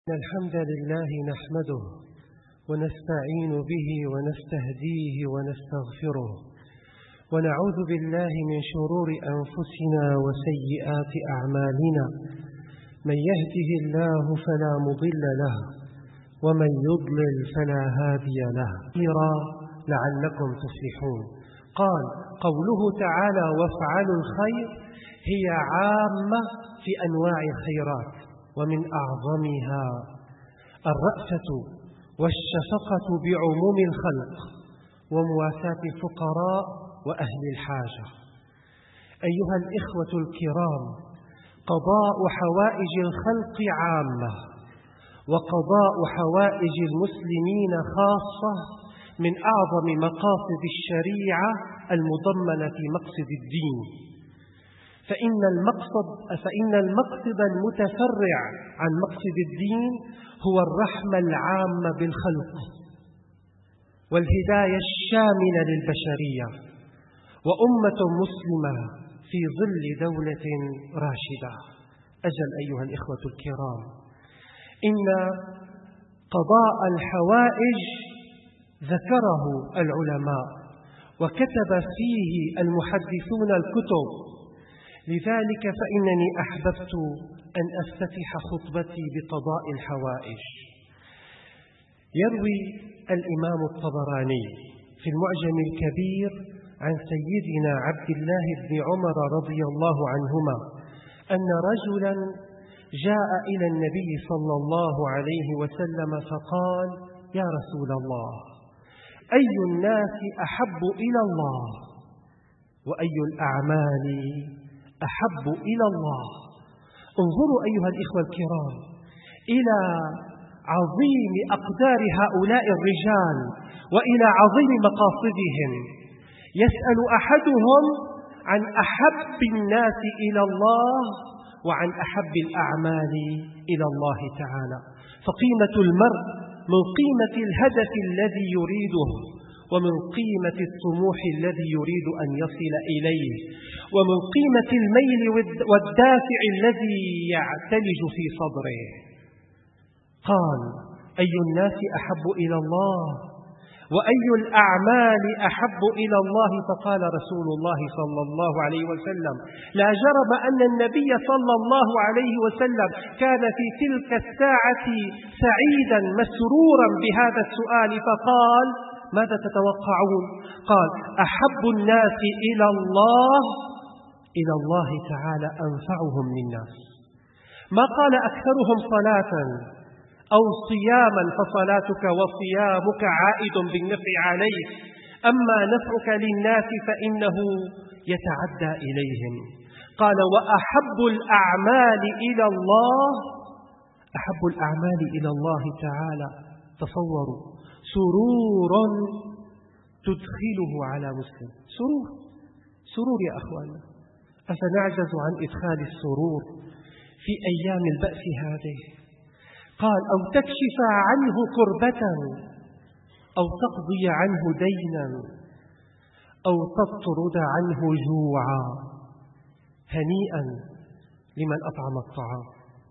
الحمد لله نحمده ونستعين به ونستهديه ونستغفره ونعوذ بالله من شرور أنفسنا وسيئات أعمالنا، من يهده الله فلا مضل له ومن يضلل فلا هادي له، لعلكم تفلحون. قال قوله تعالى: وافعلوا الخير، هي عامة في أنواع الخيرات، ومن أعظمها الرأفة والشفقة بعموم الخلق ومواساة الفقراء وأهل الحاجة. أيها الإخوة الكرام، قضاء حوائج الخلق عامة، وقضاء حوائج المسلمين خاصة من أعظم مقاصد الشريعة المضمنة في مقصد الدين، فإن المقصد المتفرع عن مقصد الدين هو الرحمة العامة بالخلق والهداية الشاملة للبشرية، وأمة مسلمة في ظل دولة راشدة. أجل أيها الإخوة الكرام، إن قضاء الحوائج ذكره العلماء وكتب فيه المحدثون الكتب، لذلك فإنني أحببت أن أفتتح خطبتي بقضاء الحوائج. يروي الإمام الطبراني في المعجم الكبير عن سيدنا عبد الله بن عمر رضي الله عنهما أن رجلا جاء إلى النبي صلى الله عليه وسلم فقال: يا رسول الله، أي الناس أحب إلى الله، وأي الأعمال أحب إلى الله؟ انظروا أيها الإخوة الكرام إلى عظيم أقدار هؤلاء الرجال وإلى عظيم مقاصدهم. يسأل أحدهم عن أحب الناس إلى الله وعن أحب الأعمال إلى الله تعالى. فقيمة المرء من قيمة الهدف الذي يريده، ومن قيمة الطموح الذي يريد أن يصل إليه، ومن قيمة الميل والدافع الذي يعتلج في صدره. قال: أي الناس أحب إلى الله، وأي الأعمال أحب إلى الله؟ فقال رسول الله صلى الله عليه وسلم: لا جرم أن النبي صلى الله عليه وسلم كان في تلك الساعة سعيدا مسرورا بهذا السؤال، فقال: ماذا تتوقعون؟ قال: أحب الناس إلى الله تعالى أنفعهم للناس. ما قال أكثرهم صلاة أو صياما، فصلاتك وصيامك عائد بالنفع عليك، أما نفعك للناس فإنه يتعدى إليهم. قال: وأحب الأعمال إلى الله، أحب الأعمال إلى الله تعالى، تصوروا، سرور تدخله على مسلم. سرور يا أخوانا، أفنعجز عن إدخال السرور في أيام البأس هذه؟ قال: أو تكشف عنه كربة، أو تقضي عنه دينا، أو تطرد عنه جوعا. هنيئا لمن أطعم الطعام،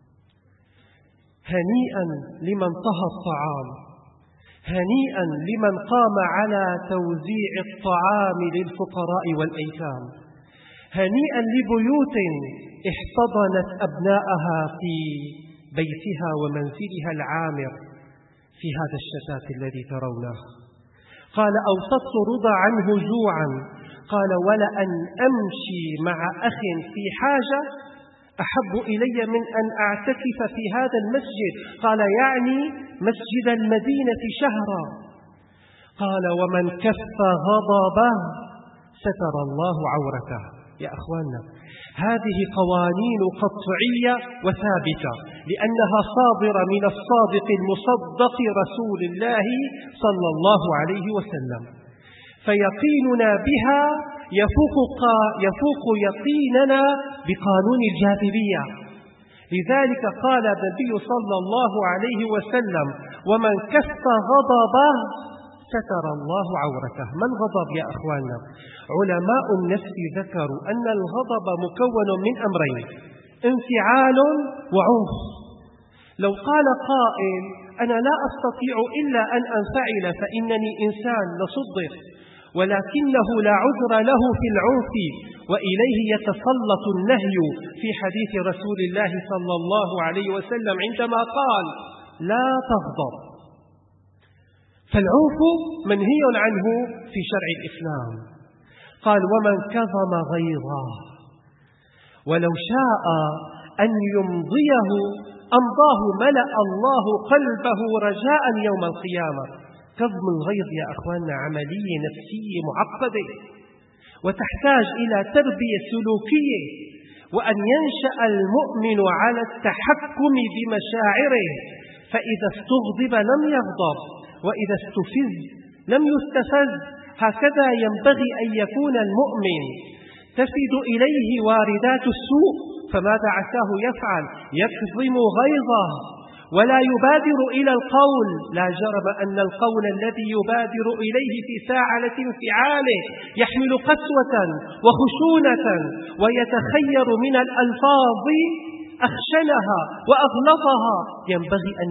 هنيئا لمن طهى الطعام، هنيئا لمن قام على توزيع الطعام للفقراء والأيتام، هنيئا لبيوت احتضنت أبناءها في بيتها ومنزلها العامر في هذا الشتات الذي ترونه. قال: أو تطرد عنه جوعا. قال: ولأن أمشي مع أخ في حاجة أحب إلي من أن أعتكف في هذا المسجد. قال: يعني مسجد المدينة شهرا. قال: ومن كف غضبه ستر الله عورته. يا أخواننا، هذه قوانين قطعية وثابتة، لأنها صادرة من الصادق المصدق رسول الله صلى الله عليه وسلم، فيقيننا بها يفوق يقيننا بقانون الجاذبية. لذلك قال النبي صلى الله عليه وسلم: ومن كف غضبه ستر الله عورته. ما الغضب يا أخواننا؟ علماء النفس ذكروا أن الغضب مكون من أمرين: انفعال وعنف. لو قال قائل أنا لا أستطيع إلا أن أنفعل فإنني إنسان لصدق، ولكنه لا عذر له في العنف، وإليه يتسلط النهي في حديث رسول الله صلى الله عليه وسلم عندما قال لا تغضب. فالعنف منهي عنه في شرع الإسلام. قال ومن كظم غيظه ولو شاء أن يمضيه أمضاه ملأ الله قلبه رجاء يوم القيامة. كظم الغيظ يا أخواننا عملية نفسية معقدة، وتحتاج إلى تربية سلوكية، وأن ينشأ المؤمن على التحكم بمشاعره، فإذا استغضب لم يغضب، وإذا استفز لم يستفز. هكذا ينبغي أن يكون المؤمن. تفد إليه واردات السوء، فماذا عساه يفعل؟ يكظم غيظه ولا يبادر إلى القول. لا جرم أن القول الذي يبادر إليه في ساعة انفعاله يحمل قسوة وخشونة، ويتخير من الألفاظ أخشنها وأغلظها. ينبغي أن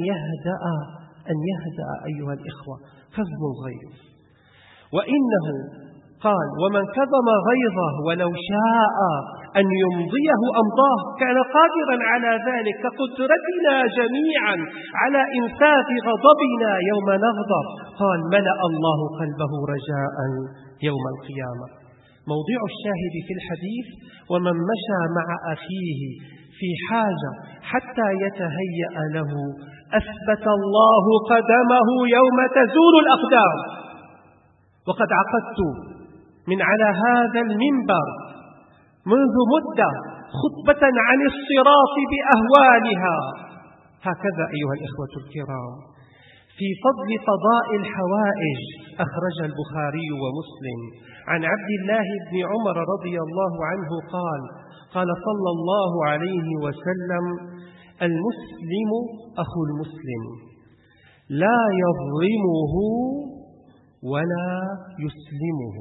يهدأ أيها الإخوة. كظم الغيظ. وإنه قال ومن كظم غيظه ولو شاء أن يمضيه أمضاه، كان قادرا على ذلك كقدرتنا جميعا على إنفاذ غضبنا يوم نغضب. قال ملأ الله قلبه رجاء يوم القيامة. موضوع الشاهد في الحديث ومن مشى مع أخيه في حاجة حتى يتهيأ له أثبت الله قدمه يوم تزول الأقدام. وقد عقدت من على هذا المنبر منذ مدة خطبة عن الصراط بأهوالها. هكذا أيها الإخوة الكرام في فضل قضاء الحوائج أخرج البخاري ومسلم عن عبد الله بن عمر رضي الله عنه قال صلى الله عليه وسلم المسلم أخو المسلم لا يظلمه ولا يسلمه.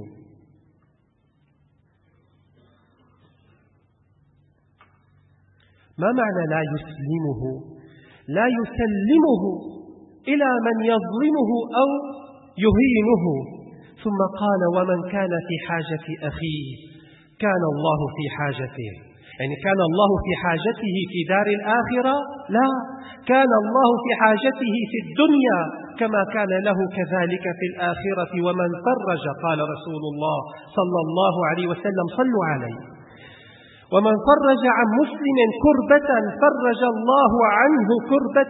ما معنى لا يسلمه؟ لا يسلمه إلى من يظلمه أو يهينه. ثم قال ومن كان في حاجة أخيه كان الله في حاجته. يعني كان الله في حاجته في دار الآخرة؟ لا، كان الله في حاجته في الدنيا كما كان له كذلك في الآخرة. ومن فرج، قال رسول الله صلى الله عليه وسلم صلوا عليه، ومن فرج عن مسلم كربة فرج الله عنه كربة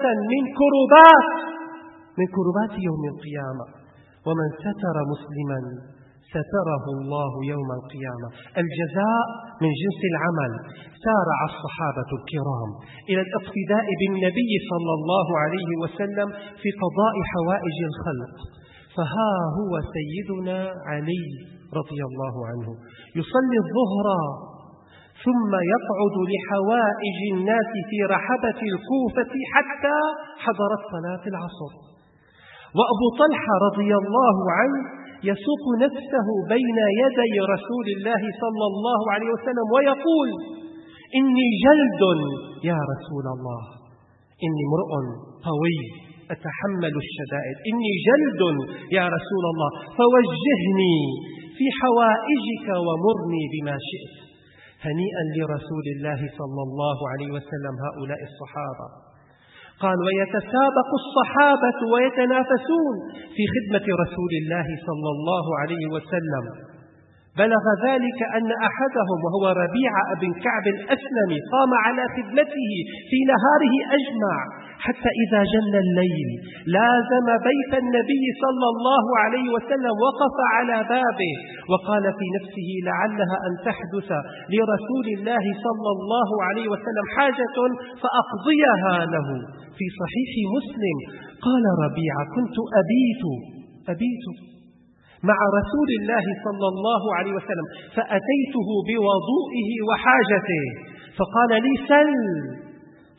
من كربات يوم القيامة. ومن ستر مسلما ستره الله يوم القيامة. الجزاء من جنس العمل. سارع الصحابة الكرام إلى الاقتداء بالنبي صلى الله عليه وسلم في قضاء حوائج الخلق. فها هو سيدنا علي رضي الله عنه يصلي الظهر ثم يقعد لحوائج الناس في رحبة الكوفة حتى حضرت صلاة العصر. وأبو طلحة رضي الله عنه يسوق نفسه بين يدي رسول الله صلى الله عليه وسلم ويقول إني جلد يا رسول الله، إني امرؤ قوي أتحمل الشدائد، إني جلد يا رسول الله فوجهني في حوائجك ومرني بما شئت. هنيئا لرسول الله صلى الله عليه وسلم هؤلاء الصحابة. قال ويتسابق الصحابة ويتنافسون في خدمة رسول الله صلى الله عليه وسلم. بلغ ذلك أن أحدهم وهو ربيعة بن كعب الأسلمي قام على خدمته في نهاره أجمع حتى إذا جن الليل لازم بيت النبي صلى الله عليه وسلم، وقف على بابه وقال في نفسه لعلها أن تحدث لرسول الله صلى الله عليه وسلم حاجة فأقضيها له. في صحيح مسلم قال ربيعة كنت أبيت مع رسول الله صلى الله عليه وسلم فأتيته بوضوئه وحاجته فقال لي سل،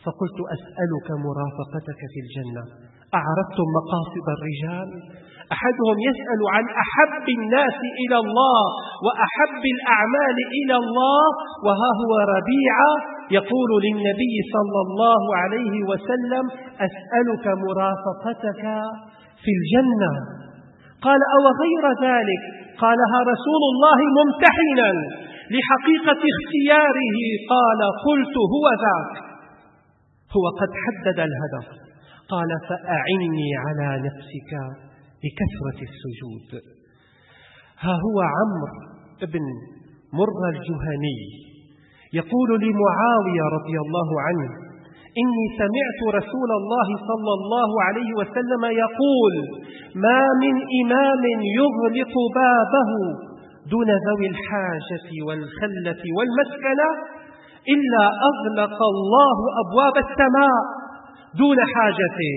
فقلت: أسألك مرافقتك في الجنة. أعرفتم مقاصد الرجال؟ أحدهم يسأل عن أحب الناس إلى الله وأحب الأعمال إلى الله، وها هو ربيعة يقول للنبي صلى الله عليه وسلم: أسألك مرافقتك في الجنة. قال: أو غير ذلك؟ قالها رسول الله ممتحنا لحقيقة اختياره. قال: قلت: هو ذاك، هو قد حدد الهدف. قال: فأعني على نفسك بكثرة السجود. ها هو عمرو بن مرة الجهني يقول لمعاوية رضي الله عنه: إني سمعت رسول الله صلى الله عليه وسلم يقول: ما من إمام يغلق بابه دون ذوي الحاجة والخلة والمسكنة إلا أغلق الله أبواب السماء دون حاجته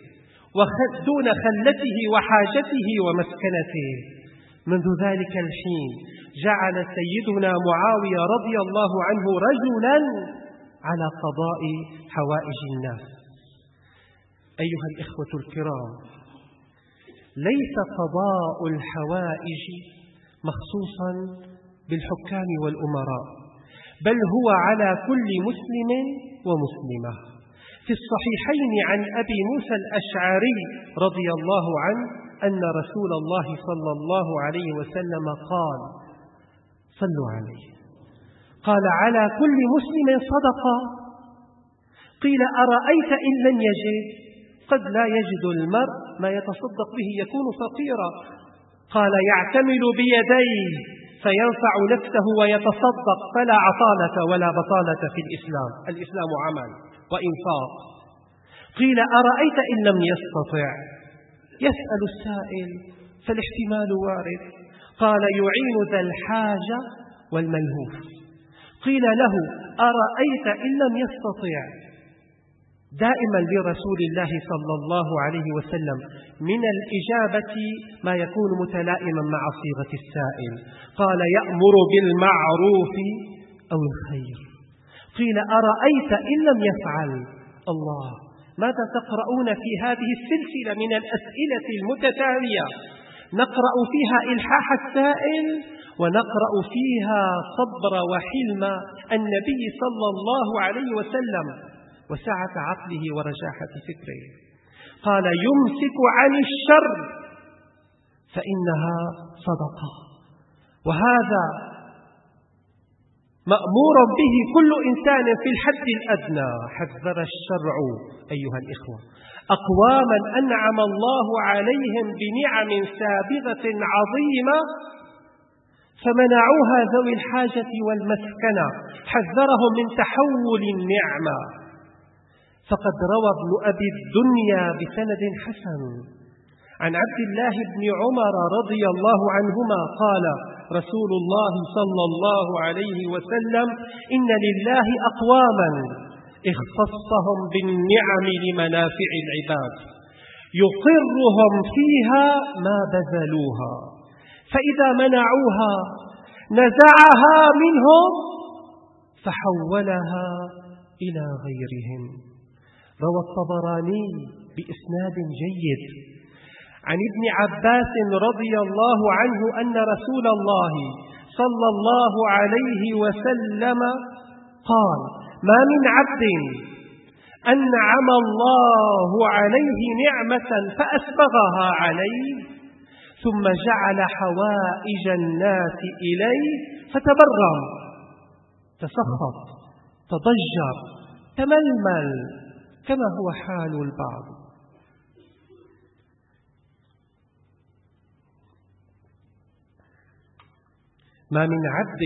دون خلته وحاجته ومسكنته. منذ ذلك الحين جعل سيدنا معاوية رضي الله عنه رجلا على قضاء حوائج الناس. أيها الإخوة الكرام، ليس قضاء الحوائج مخصوصا بالحكام والأمراء، بل هو على كل مسلم ومسلمة. في الصحيحين عن أبي موسى الأشعري رضي الله عنه أن رسول الله صلى الله عليه وسلم قال: صلوا عليه، قال: على كل مسلم صدقة. قيل: أرأيت إن لم يجد؟ قد لا يجد المرء ما يتصدق به، يكون فقيرا. قال: يعتمل بيديه فينفع نفسه ويتصدق، فلا عطالة ولا بطالة في الإسلام. الإسلام عمل وإنفاق. قيل: أرأيت إن لم يستطع؟ يسأل السائل، فالاحتمال وارد. قال: يعين ذا الحاجة والملهوف. قيل له: أرأيت إن لم يستطع؟ دائما لرسول الله صلى الله عليه وسلم من الإجابة ما يكون متلائما مع صيغة السائل. قال: يأمر بالمعروف أو الخير. قيل: أرأيت إن لم يفعل؟ الله، ماذا تقرؤون في هذه السلسلة من الأسئلة المتتالية؟ نقرأ فيها إلحاح السائل، ونقرأ فيها صبر وحلم النبي صلى الله عليه وسلم وسعة عقله ورجاحة فكره. قال: يمسك عن الشر فإنها صدقة، وهذا مأمور به كل إنسان في الحد الأدنى. حذر الشرع أيها الإخوة أقواما أنعم الله عليهم بنعم سابغة عظيمة فمنعوها ذوي الحاجة والمسكنة، حذرهم من تحول النعمة. فقد روى ابن أبي الدنيا بسند حسن عن عبد الله بن عمر رضي الله عنهما قال: رسول الله صلى الله عليه وسلم: إن لله أقواما اختصهم بالنعم لمنافع العباد، يقرهم فيها ما بذلوها، فإذا منعوها نزعها منهم فحولها إلى غيرهم. روى الطبراني بإسناد جيد عن ابن عباس رضي الله عنه أن رسول الله صلى الله عليه وسلم قال: ما من عبد أنعم الله عليه نعمة فأسبغها عليه ثم جعل حوائج الناس إليه فتبرم، تسخط، تضجر، تململ، كما هو حال البعض. ما من عبد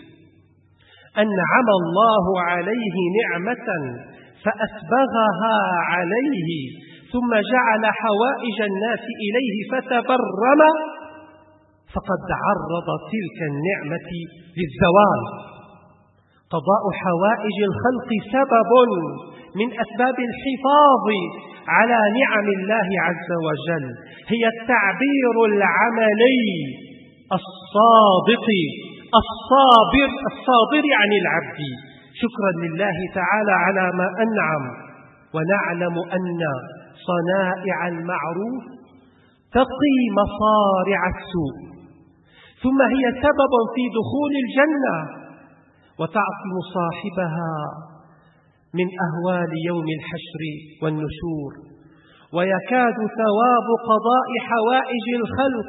أنعم الله عليه نعمة فأسبغها عليه ثم جعل حوائج الناس إليه فتبرم فقد عرض تلك النعمة للزوال. قضاء حوائج الخلق سبب من أسباب الحفاظ على نعم الله عز وجل، هي التعبير العملي الصادق الصابر عن العبد شكرا لله تعالى على ما أنعم، ونعلم أن صنائع المعروف تقي مصارع السوء، ثم هي سبب في دخول الجنة وتعصم صاحبها من أهوال يوم الحشر والنشور. ويكاد ثواب قضاء حوائج الخلق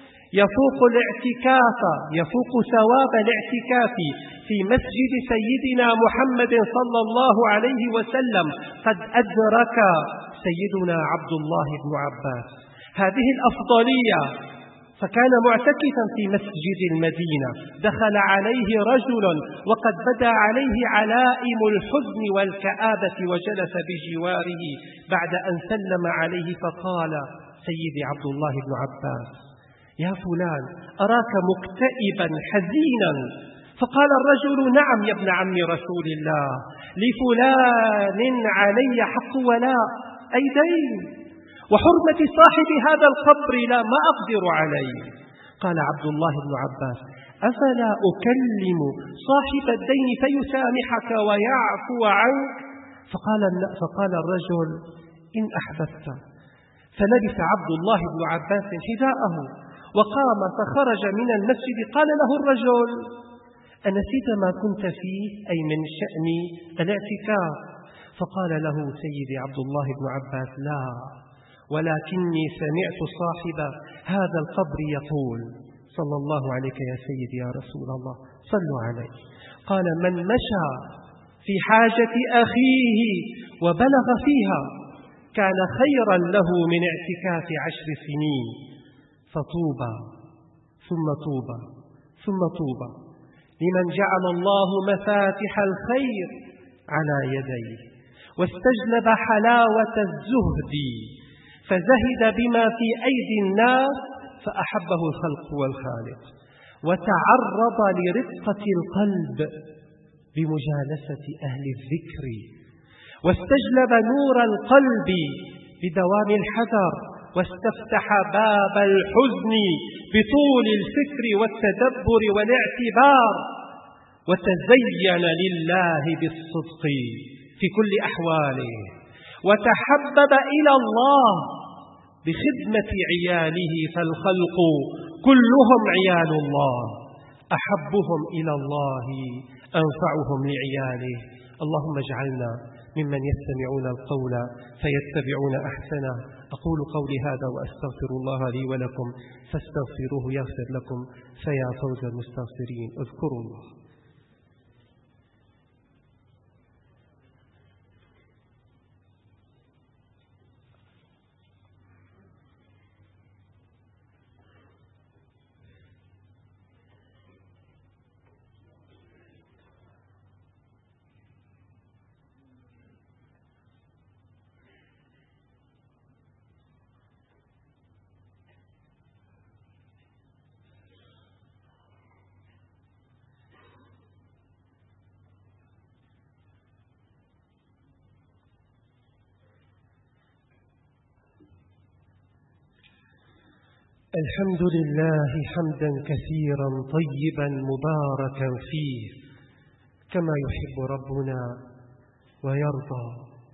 يفوق ثواب الاعتكاف في مسجد سيدنا محمد صلى الله عليه وسلم. قد أدرك سيدنا عبد الله بن عباس هذه الأفضلية، فكان معتكفا في مسجد المدينة، دخل عليه رجل وقد بدا عليه علائم الحزن والكآبة وجلس بجواره بعد أن سلم عليه، فقال سيدي عبد الله بن عباس: يا فلان، أراك مكتئبا حزينا. فقال الرجل: نعم يا ابن عم رسول الله، لفلان علي حق ولاء، أي دين، وحرمة صاحب هذا القبر لا ما أقدر عليه. قال عبد الله بن عباس: أفلا أكلم صاحب الدين فيسامحك ويعفو عنك؟ فقال الرجل: إن أحببت. فلبس عبد الله بن عباس حذاءه وقام فخرج من المسجد. قال له الرجل: أنسيت ما كنت فيه، أي من شأن الاعتكاف؟ فقال له سيدي عبد الله بن عباس: لا، ولكني سمعت صاحب هذا القبر يقول: صلى الله عليك يا سيدي يا رسول الله، صلوا عليه. قال: من مشى في حاجة أخيه وبلغ فيها كان خيرا له من اعتكاف 10 سنين. فطوبى ثم طوبى ثم طوبى لمن جعل الله مفاتح الخير على يديه، واستجلب حلاوة الزهد، فزهد بما في أيدي الناس فأحبه الخلق والخالق، وتعرض لرقة القلب بمجالسة أهل الذكر، واستجلب نور القلب بدوام الحذر، واستفتح باب الحزن بطول الفكر والتدبر والاعتبار، وتزين لله بالصدق في كل أحواله، وتحبب إلى الله بخدمة عياله، فالخلق كلهم عيال الله، أحبهم إلى الله أنفعهم لعياله. اللهم اجعلنا ممن يستمعون القول فيتبعون أحسنه. أقول قولي هذا وأستغفر الله لي ولكم فاستغفروه يغفر لكم، فيا فوز المستغفرين. اذكروا الله. الحمد لله حمدا كثيرا طيبا مباركا فيه كما يحب ربنا ويرضى،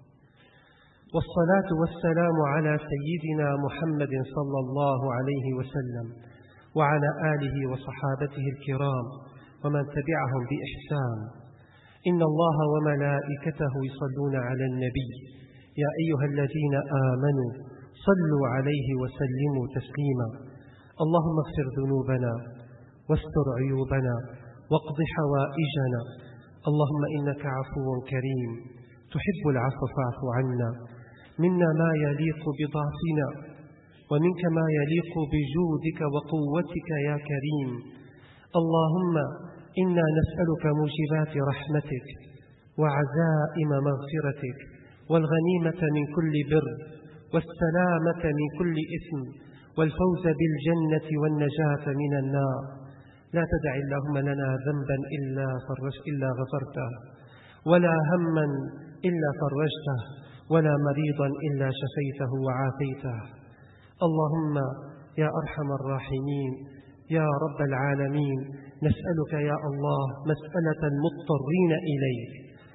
والصلاة والسلام على سيدنا محمد صلى الله عليه وسلم وعلى آله وصحابته الكرام ومن تبعهم بإحسان. إن الله وملائكته يصلون على النبي يا أيها الذين آمنوا صلوا عليه وسلموا تسليما. اللهم اغفر ذنوبنا واستر عيوبنا واقض حوائجنا. اللهم إنك عفو كريم تحب العفو فاعف عنا. منا ما يليق بضعفنا، ومنك ما يليق بجودك وقوتك يا كريم. اللهم إنا نسألك موجبات رحمتك وعزائم مغفرتك والغنيمة من كل بر والسلامة من كل إثم والفوز بالجنة والنجاة من النار. لا تدع اللهم لنا ذنبا إلا غفرته، ولا هما إلا فرجته، ولا مريضا إلا شفيته وعافيته. اللهم يا أرحم الراحمين يا رب العالمين، نسألك يا الله مسألة المضطرين إليك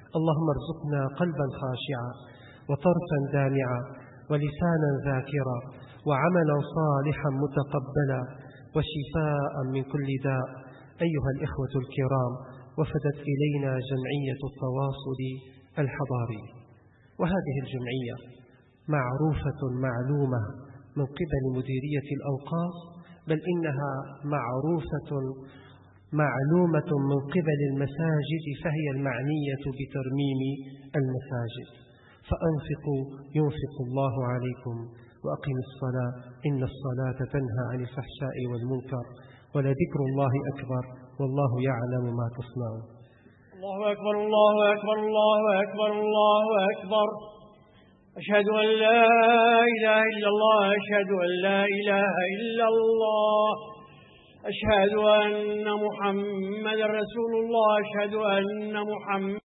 اللهم ارزقنا قلبا خاشعا وطرفا دامعا ولسانا ذاكرا وعملا صالحا متقبلا وشفاء من كل داء. أيها الإخوة الكرام، وفدت إلينا جمعية التواصل الحضاري، وهذه الجمعية معروفة معلومة من قبل مديرية الأوقاف، بل إنها معروفة معلومة من قبل المساجد، فهي المعنية بترميم المساجد. فأنفقوا ينفق الله عليكم، وأقم الصلاة إن الصلاة تنهى عن الفحشاء والمنكر، ولذكر الله أكبر والله يعلم ما تصنعون. الله أكبر الله أكبر الله أكبر الله أكبر. أشهد أن لا إله إلا الله، أشهد أن لا إله إلا الله، أشهد أن محمد رسول الله، أشهد أن محمد